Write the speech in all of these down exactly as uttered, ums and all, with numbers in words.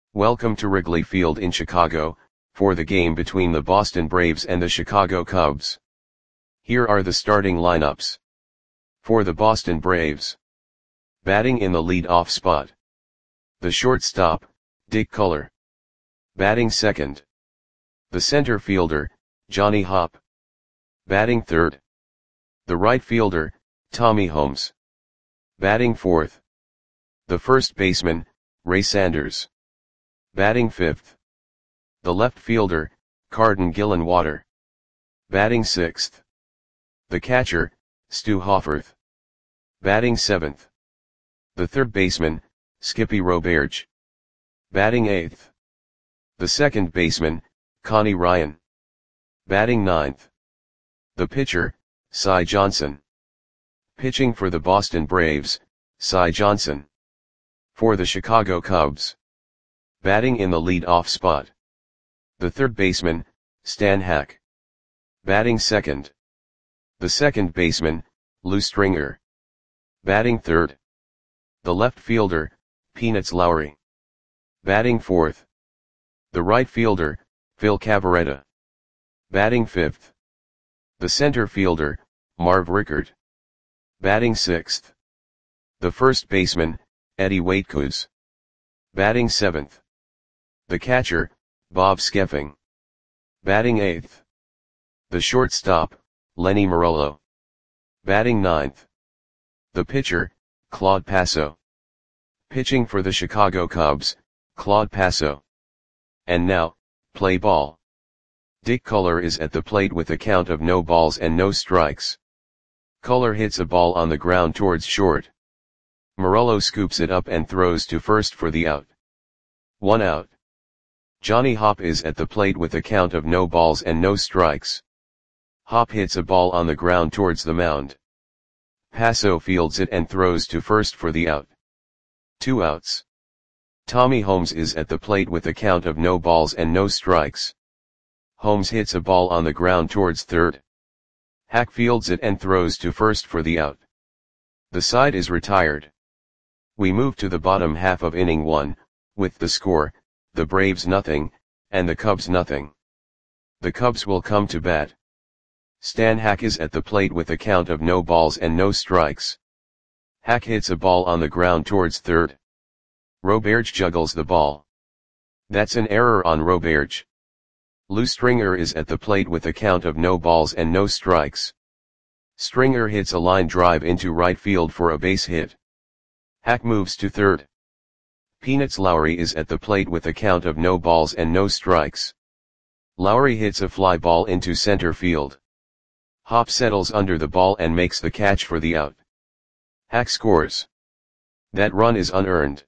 Welcome to Wrigley Field in Chicago, for the game between the Boston Braves and the Chicago Cubs. Here are the starting lineups. For the Boston Braves. Batting in the lead-off spot. The shortstop, Dick Culler. Batting second. The center fielder, Johnny Hopp. Batting third. The right fielder, Tommy Holmes. Batting fourth. The first baseman, Ray Sanders. Batting fifth. The left fielder, Carden Gillenwater. Batting sixth. The catcher, Stu Hoffarth. Batting seventh. The third baseman, Skippy Roberge. Batting eighth. The second baseman, Connie Ryan. Batting ninth. The pitcher, Cy Johnson. Pitching for the Boston Braves, Cy Johnson. For the Chicago Cubs. Batting in the lead-off spot. The third baseman, Stan Hack. Batting second. The second baseman, Lou Stringer. Batting third. The left fielder, Peanuts Lowry. Batting fourth. The right fielder, Phil Cavarretta. Batting fifth. The center fielder, Marv Rickert. Batting sixth. The first baseman, Eddie Waitkus. Batting seventh. The catcher, Bob Skeffing. Batting eighth. The shortstop, Lenny Marollo. Batting ninth. The pitcher, Claude Passo. Pitching for the Chicago Cubs, Claude Passo. And now, play ball. Dick Culler is at the plate with a count of no balls and no strikes. Culler hits a ball on the ground towards short. Marollo scoops it up and throws to first for the out. One out. Johnny Hopp is at the plate with a count of no balls and no strikes. Hopp hits a ball on the ground towards the mound. Passo fields it and throws to first for the out. Two outs. Tommy Holmes is at the plate with a count of no balls and no strikes. Holmes hits a ball on the ground towards third. Hack fields it and throws to first for the out. The side is retired. We move to the bottom half of inning one, with the score, the Braves nothing, and the Cubs nothing. The Cubs will come to bat. Stan Hack is at the plate with a count of no balls and no strikes. Hack hits a ball on the ground towards third. Roberge juggles the ball. That's an error on Roberge. Lou Stringer is at the plate with a count of no balls and no strikes. Stringer hits a line drive into right field for a base hit. Hack moves to third. Peanuts Lowry is at the plate with a count of no balls and no strikes. Lowry hits a fly ball into center field. Hopp settles under the ball and makes the catch for the out. Hack scores. That run is unearned.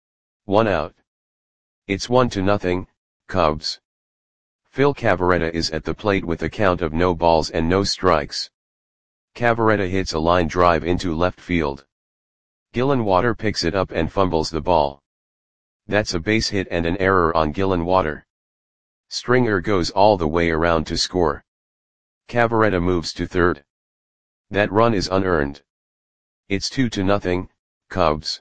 One out. It's one to nothing, Cubs. Phil Cavarretta is at the plate with a count of no balls and no strikes. Cavarretta hits a line drive into left field. Gillenwater picks it up and fumbles the ball. That's a base hit and an error on Gillenwater. Stringer goes all the way around to score. Cavarretta moves to third. That run is unearned. It's two to nothing, Cubs.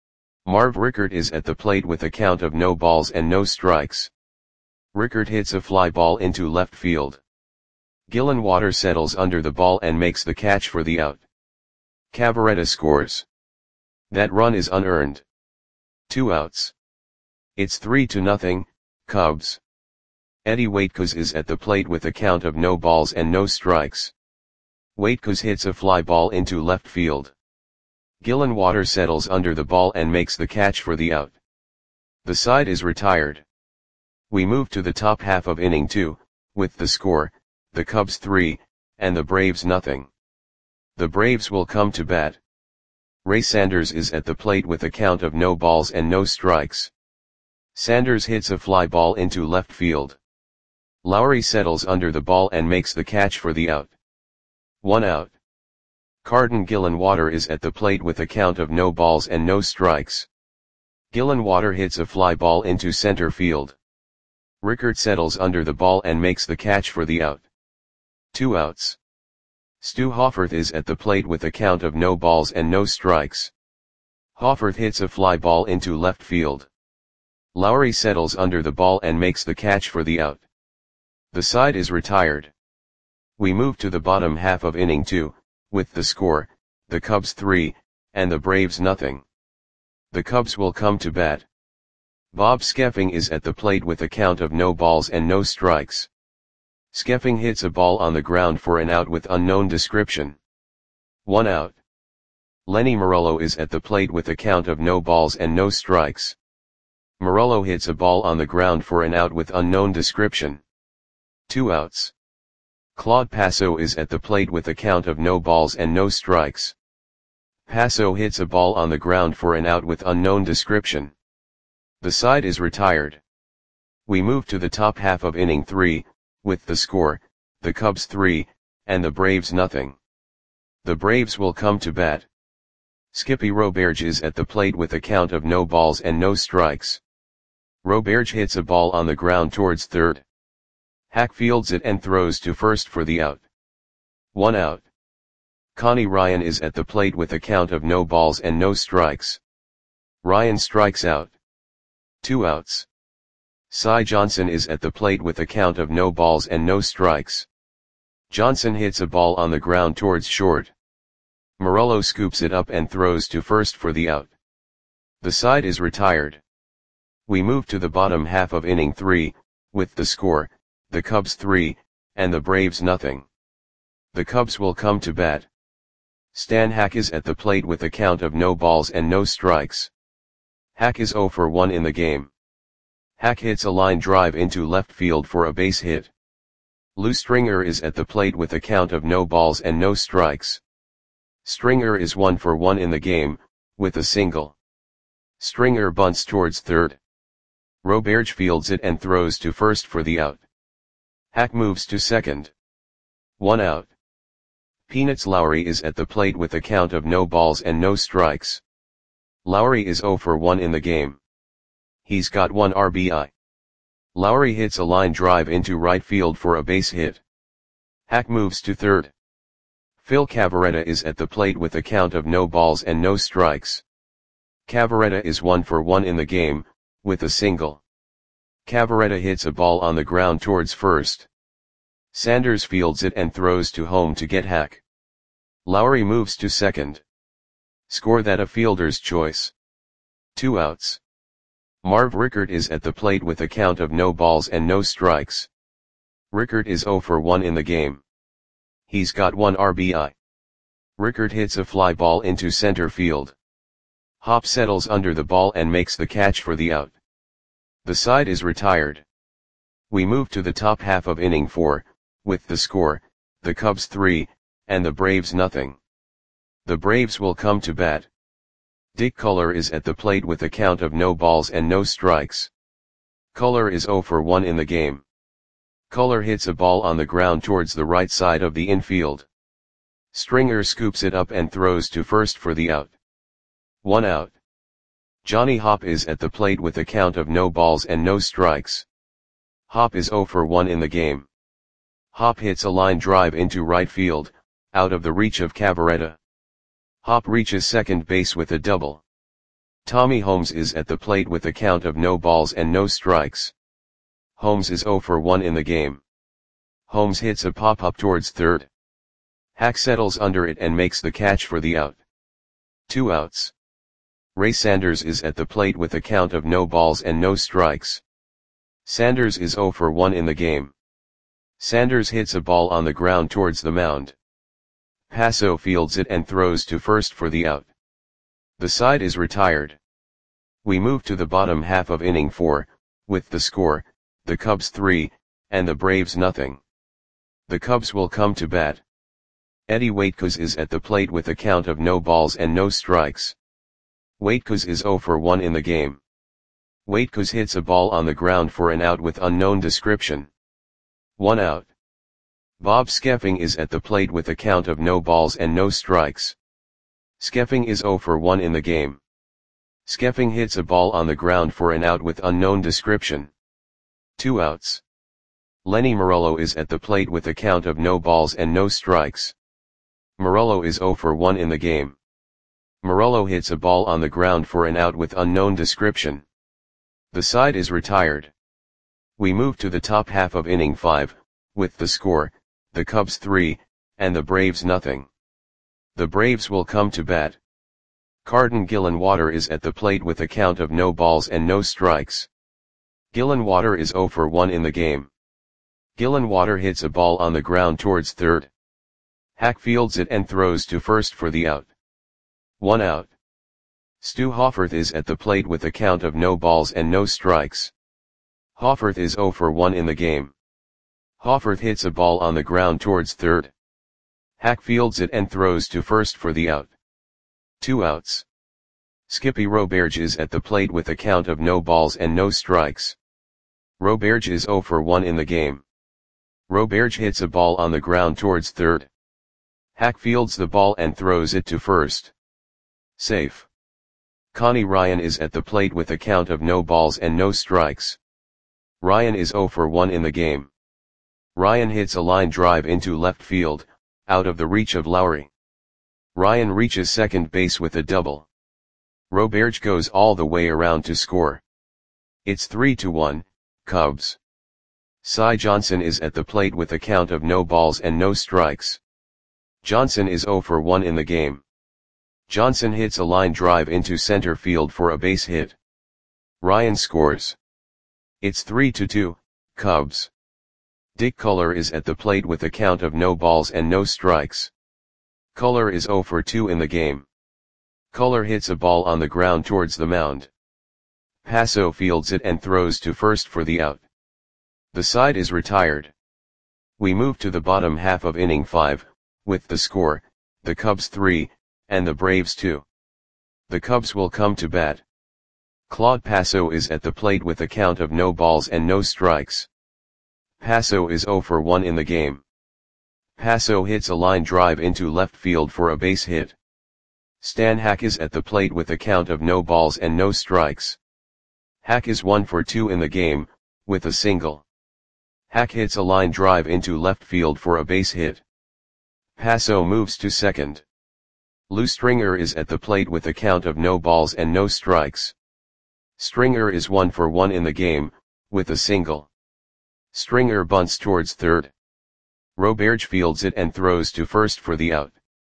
Marv Rickert is at the plate with a count of no balls and no strikes. Rickert hits a fly ball into left field. Gillenwater settles under the ball and makes the catch for the out. Cavarretta scores. That run is unearned. Two outs. It's three to nothing, Cubs. Eddie Waitkus is at the plate with a count of no balls and no strikes. Waitkus hits a fly ball into left field. Gillenwater settles under the ball and makes the catch for the out. The side is retired. We move to the top half of inning two, with the score, the Cubs three, and the Braves nothing. The Braves will come to bat. Ray Sanders is at the plate with a count of no balls and no strikes. Sanders hits a fly ball into left field. Lowry settles under the ball and makes the catch for the out. One out. Carden Gillenwater is at the plate with a count of no balls and no strikes. Gillenwater hits a fly ball into center field. Rickert settles under the ball and makes the catch for the out. Two outs. Stu Hoffarth is at the plate with a count of no balls and no strikes. Hoffarth hits a fly ball into left field. Lowry settles under the ball and makes the catch for the out. The side is retired. We move to the bottom half of inning two, with the score, the Cubs three, and the Braves nothing. The Cubs will come to bat. Bob Skeffing is at the plate with a count of no balls and no strikes. Skeffing hits a ball on the ground for an out with unknown description. One out. Lenny Morello is at the plate with a count of no balls and no strikes. Morello hits a ball on the ground for an out with unknown description. Two outs. Claude Passo is at the plate with a count of no balls and no strikes. Passo hits a ball on the ground for an out with unknown description. The side is retired. We move to the top half of inning three, with the score, the Cubs three, and the Braves nothing. The Braves will come to bat. Skippy Roberge is at the plate with a count of no balls and no strikes. Roberge hits a ball on the ground towards third. Hack fields it and throws to first for the out. One out. Connie Ryan is at the plate with a count of no balls and no strikes. Ryan strikes out. Two outs. Cy Johnson is at the plate with a count of no balls and no strikes. Johnson hits a ball on the ground towards short. Morello scoops it up and throws to first for the out. The side is retired. We move to the bottom half of inning three, with the score, the Cubs three, and the Braves nothing. The Cubs will come to bat. Stan Hack is at the plate with a count of no balls and no strikes. Hack is zero for one in the game. Hack hits a line drive into left field for a base hit. Lou Stringer is at the plate with a count of no balls and no strikes. Stringer is one for one in the game, with a single. Stringer bunts towards third. Roberge fields it and throws to first for the out. Hack moves to second. One out. Peanuts Lowry is at the plate with a count of no balls and no strikes. Lowry is zero for one in the game. He's got one R B I. Lowry hits a line drive into right field for a base hit. Hack moves to third. Phil Cavarretta is at the plate with a count of no balls and no strikes. Cavarretta is one for one in the game, with a single. Cavarretta hits a ball on the ground towards first. Sanders fields it and throws to home to get Hack. Lowry moves to second. Score that a fielder's choice. Two outs. Marv Rickert is at the plate with a count of no balls and no strikes. Rickert is zero for one in the game. He's got one R B I. Rickert hits a fly ball into center field. Hop settles under the ball and makes the catch for the out. The side is retired. We move to the top half of inning four, with the score, the Cubs three, and the Braves nothing. The Braves will come to bat. Dick Culler is at the plate with a count of no balls and no strikes. Culler is zero for one in the game. Culler hits a ball on the ground towards the right side of the infield. Stringer scoops it up and throws to first for the out. One out. Johnny Hop is at the plate with a count of no balls and no strikes. Hop is zero for one in the game. Hop hits a line drive into right field, out of the reach of Cavarretta. Hop reaches second base with a double. Tommy Holmes is at the plate with a count of no balls and no strikes. Holmes is zero for one in the game. Holmes hits a pop-up towards third. Hack settles under it and makes the catch for the out. Two outs. Ray Sanders is at the plate with a count of no balls and no strikes. Sanders is zero for one in the game. Sanders hits a ball on the ground towards the mound. Passo fields it and throws to first for the out. The side is retired. We move to the bottom half of inning four, with the score, the Cubs three, and the Braves nothing. The Cubs will come to bat. Eddie Waitkos is at the plate with a count of no balls and no strikes. Waitkos is zero for one in the game. Waitkos hits a ball on the ground for an out with unknown description. One out. Bob Skeffing is at the plate with a count of no balls and no strikes. Skeffing is zero for one in the game. Skeffing hits a ball on the ground for an out with unknown description. Two outs. Lenny Morello is at the plate with a count of no balls and no strikes. Morello is zero for one in the game. Morello hits a ball on the ground for an out with unknown description. The side is retired. We move to the top half of inning five, with the score, the Cubs three, and the Braves nothing. The Braves will come to bat. Carden Gillenwater is at the plate with a count of no balls and no strikes. Gillenwater is zero for one in the game. Gillenwater hits a ball on the ground towards third. Hack fields it and throws to first for the out. One out. Stu Hoffarth is at the plate with a count of no balls and no strikes. Hoffarth is zero for one in the game. Hoffarth hits a ball on the ground towards third. Hack fields it and throws to first for the out. Two outs. Skippy Roberge is at the plate with a count of no balls and no strikes. Roberge is zero for one in the game. Roberge hits a ball on the ground towards third. Hack fields the ball and throws it to first. Safe. Connie Ryan is at the plate with a count of no balls and no strikes. Ryan is zero for one in the game. Ryan hits a line drive into left field, out of the reach of Lowry. Ryan reaches second base with a double. Roberge goes all the way around to score. It's three to one, Cubs. Cy Johnson is at the plate with a count of no balls and no strikes. Johnson is zero for one in the game. Johnson hits a line drive into center field for a base hit. Ryan scores. It's three to two, Cubs. Dick Culler is at the plate with a count of no balls and no strikes. Culler is zero for two in the game. Culler hits a ball on the ground towards the mound. Passo fields it and throws to first for the out. The side is retired. We move to the bottom half of inning five, with the score, the Cubs three, and the Braves two. The Cubs will come to bat. Claude Passo is at the plate with a count of no balls and no strikes. Passo is zero for one in the game. Passo hits a line drive into left field for a base hit. Stan Hack is at the plate with a count of no balls and no strikes. Hack is one for two in the game, with a single. Hack hits a line drive into left field for a base hit. Passo moves to second. Lou Stringer is at the plate with a count of no balls and no strikes. Stringer is one for one in the game, with a single. Stringer bunts towards third. Roberge fields it and throws to first for the out.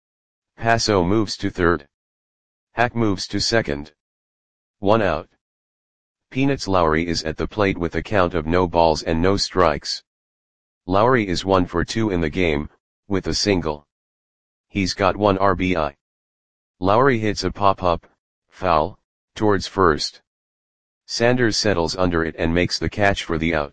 Passo moves to third. Hack moves to second. One out. Peanuts Lowry is at the plate with a count of no balls and no strikes. Lowry is one for two in the game, with a single. He's got one R B I. Lowry hits a pop-up, foul, towards first. Sanders settles under it and makes the catch for the out.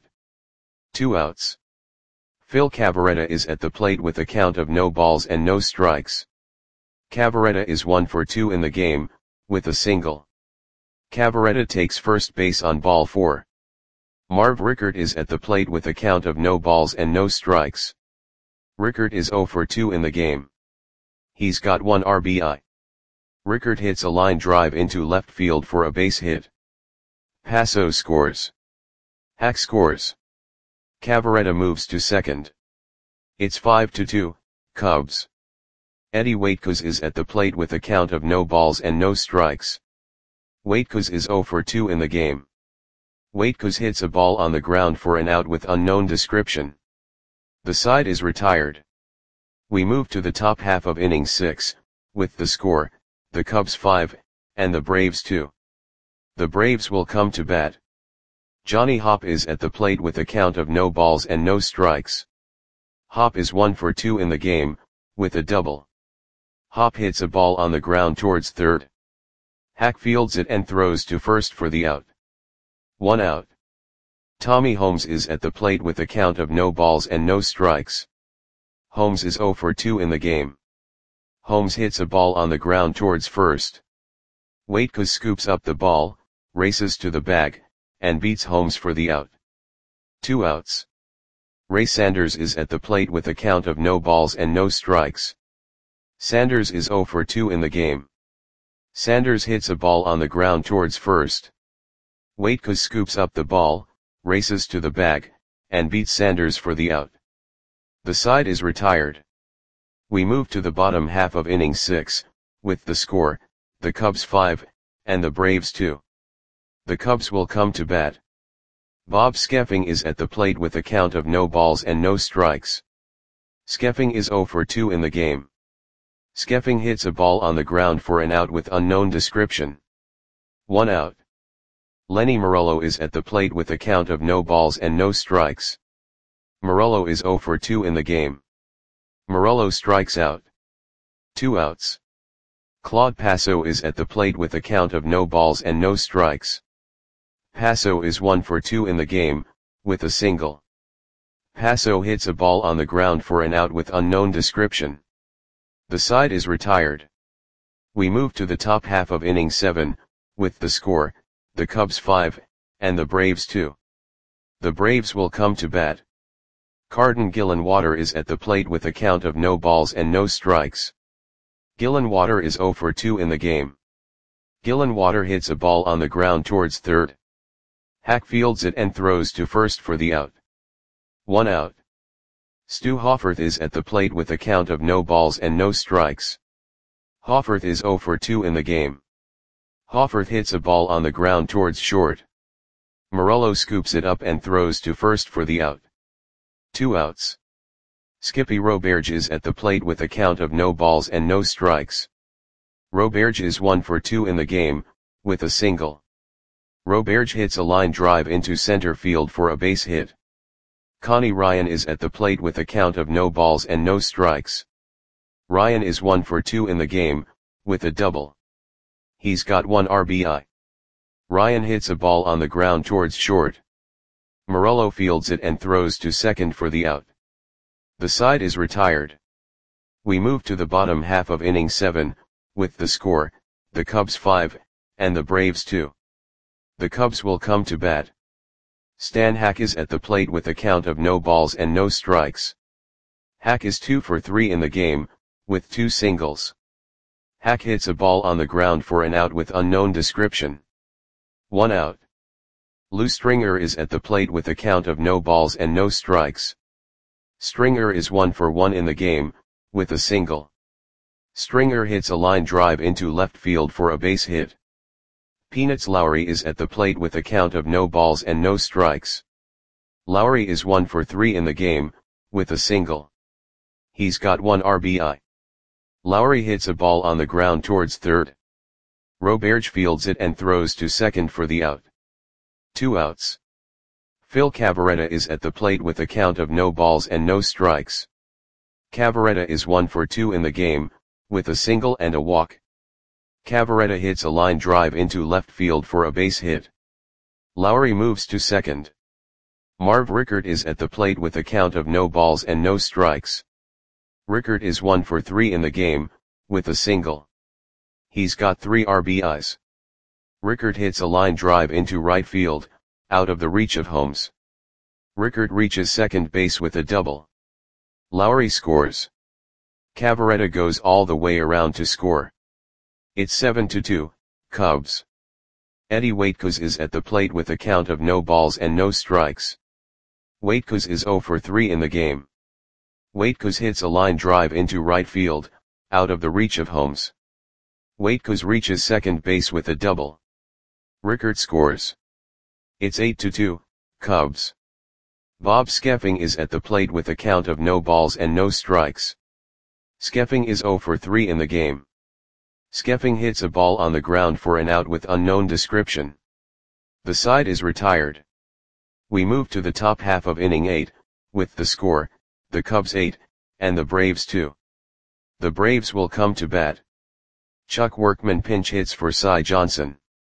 Two outs. Phil Cavarretta is at the plate with a count of no balls and no strikes. Cavarretta is one for two in the game, with a single. Cavarretta takes first base on ball four. Marv Rickert is at the plate with a count of no balls and no strikes. Rickert is zero for two in the game. He's got one R B I. Rickert hits a line drive into left field for a base hit. Passo scores. Hack scores. Cavarretta moves to second. It's five to two, Cubs. Eddie Waitkos is at the plate with a count of no balls and no strikes. Waitkos is zero for two in the game. Waitkos hits a ball on the ground for an out with unknown description. The side is retired. We move to the top half of inning six, with the score, the Cubs five, and the Braves two. The Braves will come to bat. Johnny Hopp is at the plate with a count of no balls and no strikes. Hopp is one for two in the game, with a double. Hopp hits a ball on the ground towards third. Hack fields it and throws to first for the out. One out. Tommy Holmes is at the plate with a count of no balls and no strikes. Holmes is zero for two in the game. Holmes hits a ball on the ground towards first. Waitkos scoops up the ball, races to the bag, and beats Holmes for the out. Two outs. Ray Sanders is at the plate with a count of no balls and no strikes. Sanders is zero for two in the game. Sanders hits a ball on the ground towards first. Waitkos scoops up the ball, races to the bag, and beats Sanders for the out. The side is retired. We move to the bottom half of inning six, with the score, the Cubs five, and the Braves two. The Cubs will come to bat. Bob Skeffing is at the plate with a count of no balls and no strikes. Skeffing is zero for two in the game. Skeffing hits a ball on the ground for an out with unknown description. One out. Lenny Morello is at the plate with a count of no balls and no strikes. Morello is zero for two in the game. Morello strikes out. Two outs. Claude Passo is at the plate with a count of no balls and no strikes. Passo is one for two in the game, with a single. Passo hits a ball on the ground for an out with unknown description. The side is retired. We move to the top half of inning seven, with the score, the Cubs five, and the Braves two. The Braves will come to bat. Carden Gillenwater is at the plate with a count of no balls and no strikes. Gillenwater is zero for two in the game. Gillenwater hits a ball on the ground towards third. Hack fields it and throws to first for the out. One out. Stu Hofferth is at the plate with a count of no balls and no strikes. Hofferth is zero for two in the game. Hofferth hits a ball on the ground towards short. Morello scoops it up and throws to first for the out. Two outs. Skippy Roberge is at the plate with a count of no balls and no strikes. Roberge is one for two in the game, with a single. Roberge hits a line drive into center field for a base hit. Connie Ryan is at the plate with a count of no balls and no strikes. Ryan is one for two in the game, with a double. He's got one R B I. Ryan hits a ball on the ground towards short. Morello fields it and throws to second for the out. The side is retired. We move to the bottom half of inning seven, with the score, the Cubs five, and the Braves two. The Cubs will come to bat. Stan Hack is at the plate with a count of no balls and no strikes. Hack is two for three in the game, with two singles. Hack hits a ball on the ground for an out with unknown description. One out. Lou Stringer is at the plate with a count of no balls and no strikes. Stringer is one for one in the game, with a single. Stringer hits a line drive into left field for a base hit. Peanuts Lowry is at the plate with a count of no balls and no strikes. Lowry is one for three in the game, with a single. He's got one R B I. Lowry hits a ball on the ground towards third. Roberge fields it and throws to second for the out. Two outs. Phil Cavarretta is at the plate with a count of no balls and no strikes. Cavarretta is one for two in the game, with a single and a walk. Cavarretta hits a line drive into left field for a base hit. Lowry moves to second. Marv Rickert is at the plate with a count of no balls and no strikes. Rickert is one for three in the game, with a single. He's got three R B Is. Rickert hits a line drive into right field, out of the reach of Holmes. Rickert reaches second base with a double. Lowry scores. Cavarretta goes all the way around to score. It's seven to two, Cubs. Eddie Waitkos is at the plate with a count of no balls and no strikes. Waitkos is zero for three in the game. Waitkos hits a line drive into right field, out of the reach of Holmes. Waitkos reaches second base with a double. Rickert scores. It's eight to two, Cubs. Bob Skeffing is at the plate with a count of no balls and no strikes. Skeffing is zero for three in the game. Skeffing hits a ball on the ground for an out with unknown description. The side is retired. We move to the top half of inning eight, with the score, the Cubs eight, and the Braves two. The Braves will come to bat. Chuck Workman pinch hits for Cy Johnson.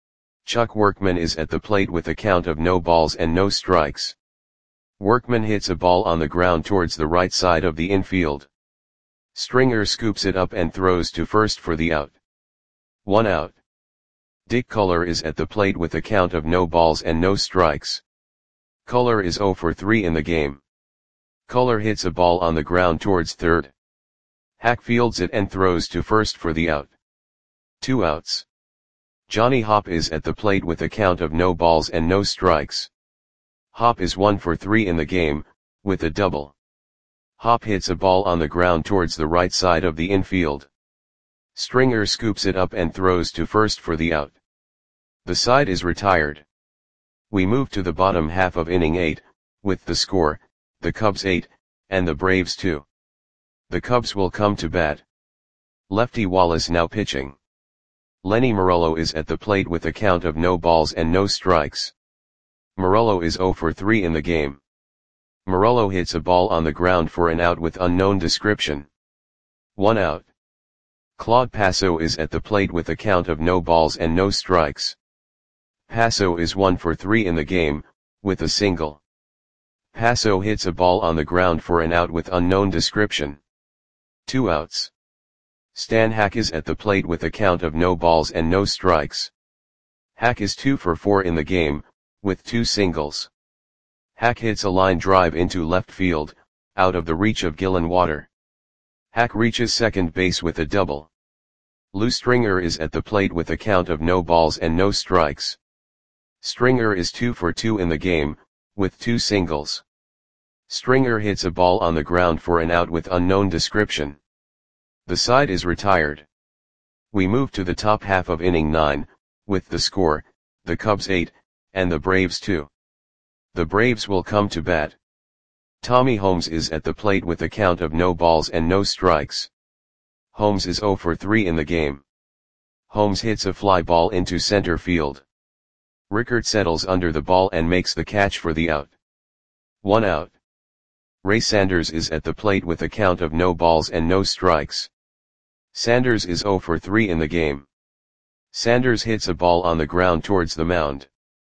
Chuck Workman is at the plate with a count of no balls and no strikes. Workman hits a ball on the ground towards the right side of the infield. Stringer scoops it up and throws to first for the out. One out. Dick Culler is at the plate with a count of no balls and no strikes. Culler is zero for three in the game. Culler hits a ball on the ground towards third. Hack fields it and throws to first for the out. Two outs. Johnny Hopp is at the plate with a count of no balls and no strikes. Hopp is one for three in the game, with a double. Hopp hits a ball on the ground towards the right side of the infield. Stringer scoops it up and throws to first for the out. The side is retired. We move to the bottom half of inning eight, with the score, the Cubs eight, and the Braves two. The Cubs will come to bat. Lefty Wallace now pitching. Lenny Morello is at the plate with a count of no balls and no strikes. Morello is oh for three in the game. Morello hits a ball on the ground for an out with unknown description. One out. Claude Passo is at the plate with a count of no balls and no strikes. Passo is one for three in the game, with a single. Passo hits a ball on the ground for an out with unknown description. Two outs. Stan Hack is at the plate with a count of no balls and no strikes. Hack is two for four in the game, with two singles. Hack hits a line drive into left field, out of the reach of Gillen Water. Hack reaches second base with a double. Lou Stringer is at the plate with a count of no balls and no strikes. Stringer is two for two in the game, with two singles. Stringer hits a ball on the ground for an out with unknown description. The side is retired. We move to the top half of inning nine, with the score, the Cubs eight, and the Braves two. The Braves will come to bat. Tommy Holmes is at the plate with a count of no balls and no strikes. Holmes is oh for three in the game. Holmes hits a fly ball into center field. Rickert settles under the ball and makes the catch for the out. One out. Ray Sanders is at the plate with a count of no balls and no strikes. Sanders is oh for three in the game. Sanders hits a ball on the ground towards the mound.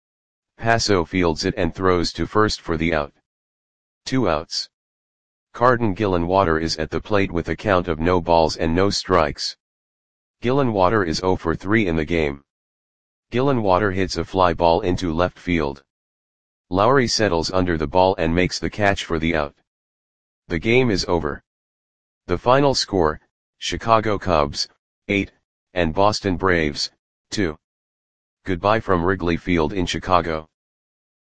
Passo fields it and throws to first for the out. Two outs. Carden Gillenwater is at the plate with a count of no balls and no strikes. Gillenwater is oh for three in the game. Gillenwater hits a fly ball into left field. Lowry settles under the ball and makes the catch for the out. The game is over. The final score, Chicago Cubs, eight, and Boston Braves, two. Goodbye from Wrigley Field in Chicago.